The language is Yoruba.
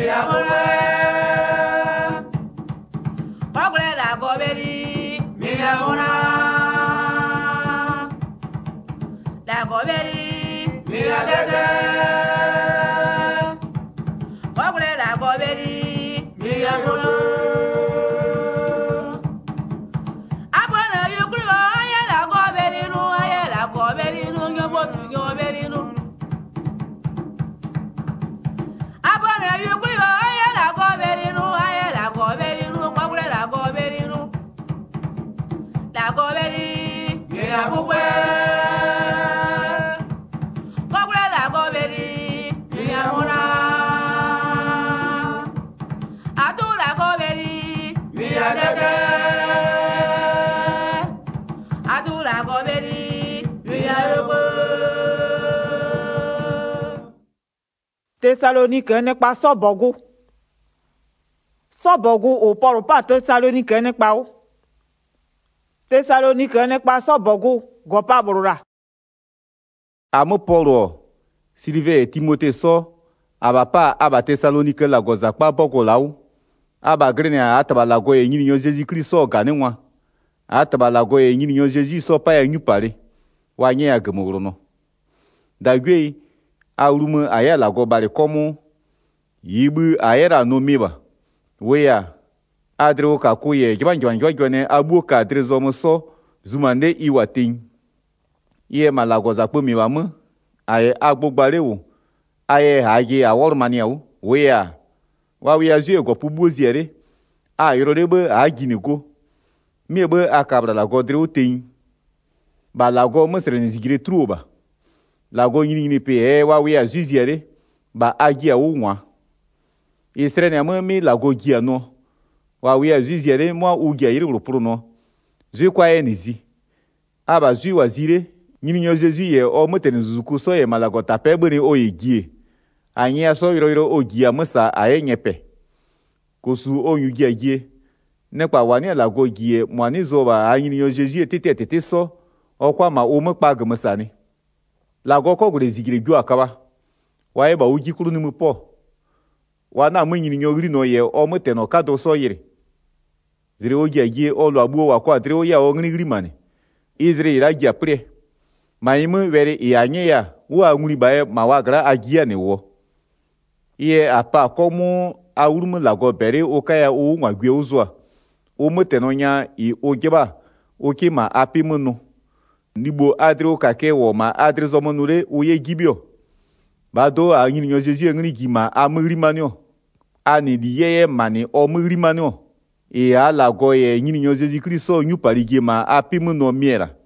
amore. Ogre la goberi, mi amona. La goberi, mi adede. Ogre la goberi, mi amona. Abona yukri aya la goberi nu, aya la goberi nu, nyobo su goberi nu. Abona yukri aya la goberi nu, aya la goberi nu, ogre la goberi nu. La goberi, mi abukwe. Ogre la goberi, mi amona. Adu la goberi, mi adede. Adu la goberi, mi ayobo. Thessalonique nípa sọ́bọ̀gù. Sọ́bọ̀gù ò Paul pa Thessalonique nípa o. Thessalonique nípa sọ́bọ̀gù gọ̀pá bùrùrà. Amo Paul, Sylvain et Timothée so, abapa aba Thessalonique la gozakpa boko lau. Aba grene ataba la goye nyini nyo Jésus Christ so ganenwa. Ataba la goye nyini nyo Jésus so pa ya nyupare. Wa nye ya gemogro. Dagwe aulume aya la go bare komo. Yibu ayera no miba. Weya adre ka koye jwanjwanjwane abu ka adre zomo so zumande iwatin. Iye malagoza po miwamu aye agbogbare wo aye haje awormania wo weya wa we azu ego pubuziere a yorebe aginigo miebe akabra la godre otin ba lago mesre nzigire truba lago yini pe wa we azuziere ba agia wo nwa istrene amami lago gia no wa we azuziere mo ugia yiri rupuru no zu kwa enizi aba zu wazire nyini nyo Jésus ye o mutene zuzuku so ye malagota pebere o yegie anya so yiro ogia musa aye nyepe kosu o yugia gie nekpa wani lago gie mwani zoba anyini nyo Jésus tete so okwa ma o mpa gmusa ni lago ko gure zigire gwa akaba wa ye ba ugi kuru ni mu po wa na mu nyini nyo ri no ye o mutene kado so yire zire ogia gie o lo abu wa kwa dire o ya o ngri mani Israel agia pre Maimu vere ianye ya wa nguli bae mawagra agia ne wo iye apa komu awurumu lago bere okaya o nwagwe uzwa o mutenonya I ogeba oke ma apimunu nibo adre okake wo ma adre zomonure oye gibio bado anyini nyo Jésus ngri gima amri manio ani diye mani o mri manio e ala go ye nyini nyo Jésus Christ so nyupari gima apimunu miera